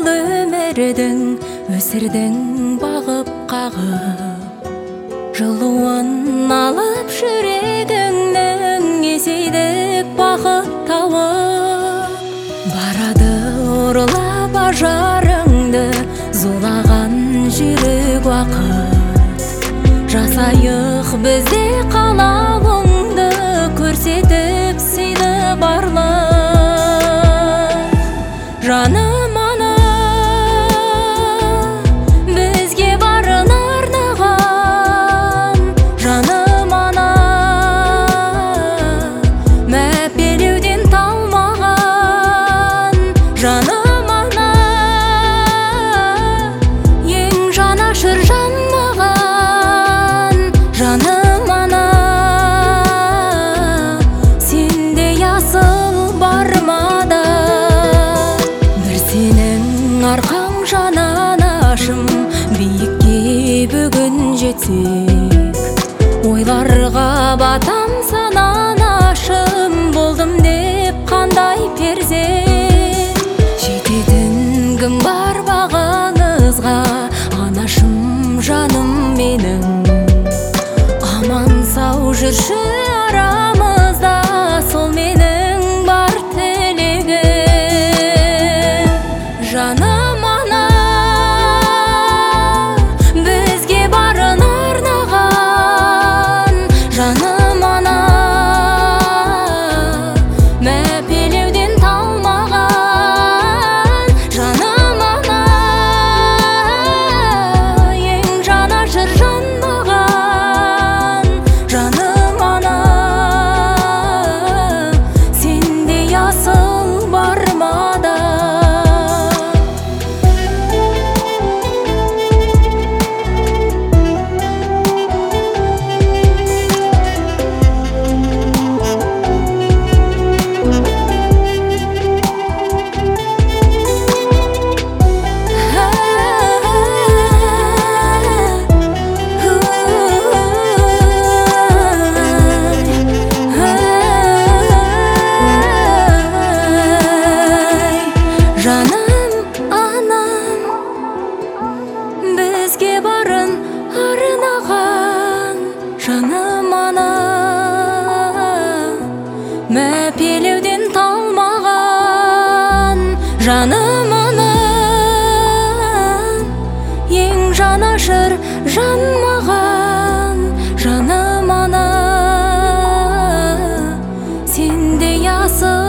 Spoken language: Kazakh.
жыл өмірдің өсірдің бағып қағып, жылуын алып жүрегіңнің есейдік бақыт тауып. Барады ұрлап ажарыңды зулаған жүрек уақыт, жасайық бізде қалауыңды көрсетіп сыйды барлық. Жаным ана, бізге барын арнаған, жаным ана, мәпелеуден талмаған, жаным ана, ең жанашыр жан маған, жаным ана, сендей асыл бармада. Арқаң жананашым, биікке бүгін жетсек, ойларға батам сананашым, болдым деп қандай перзент. Жететін кім бар бағаңызға, анашым жаным менің, аман сау жүрші арамызда, сол менің бар тілегім. Жаным ана, бізге барын арнаған, жаным ана, мәпелеуден талмаған, жаным ана, ең жанашыр жан маған, жаным ана, сендей асыл бармада. Жаным анам, бізге барын арнаған, жаным ана, мәпелеуден талмаған, жаным ана, ең жанашыр жан маған, жаным ана, сендей асыл